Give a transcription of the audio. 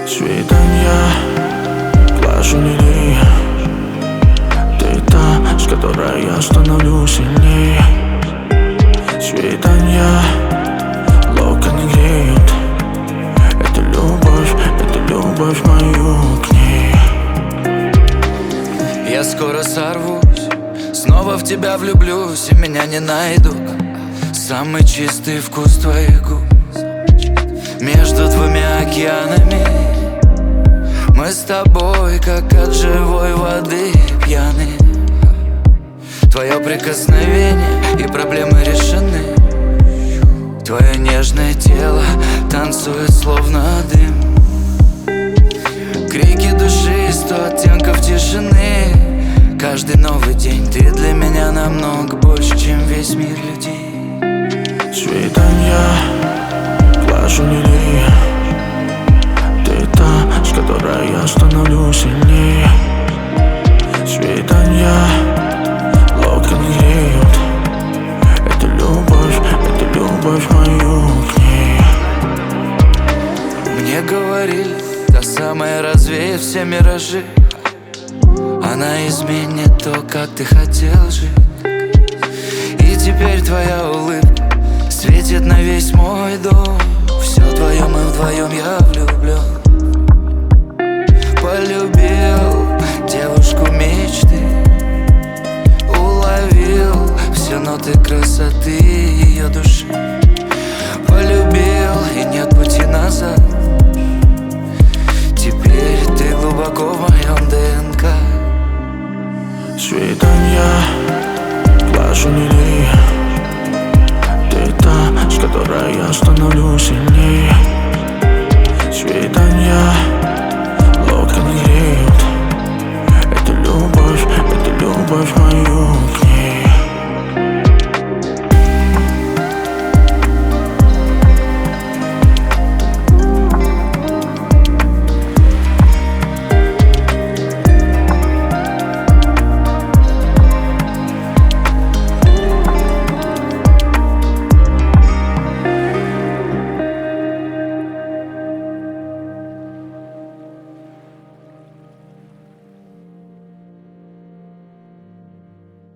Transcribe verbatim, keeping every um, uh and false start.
Свидания, глажу лилии. Ты та, с которой я становлюсь сильнее. Свидания, локоны греют. Это любовь, это любовь мою к ней. Я скоро сорвусь, снова в тебя влюблюсь, и меня не найдут. Самый чистый вкус твоих губ между двумя океанами. Мы с тобой, как от живой воды пьяны. Твое прикосновение и проблемы решены. Твое нежное тело танцует словно дым. Крики души, сто оттенков тишины. Каждый новый день ты для меня намного больше, чем весь мир людей. Свидания, глажу лилии. Ты та, с которой я становлюсь сильнее. Свидания, локоны греют. Это любовь, это любовь мою к ней. Мне говорили, та самая развеет все миражи. Она изменит то, как ты хотел жить. И теперь твоя улыбка светит на весь мой дом. Все вдвоем и вдвоем я влюблен. Полюбил девушку мечты. Уловил все ноты красоты ее души. Полюбил, и нет пути назад. Теперь ты глубоко в моем ДНК. Свидания, глажу лилии. Ты та, с которой я становлюсь сильнее. Свидания,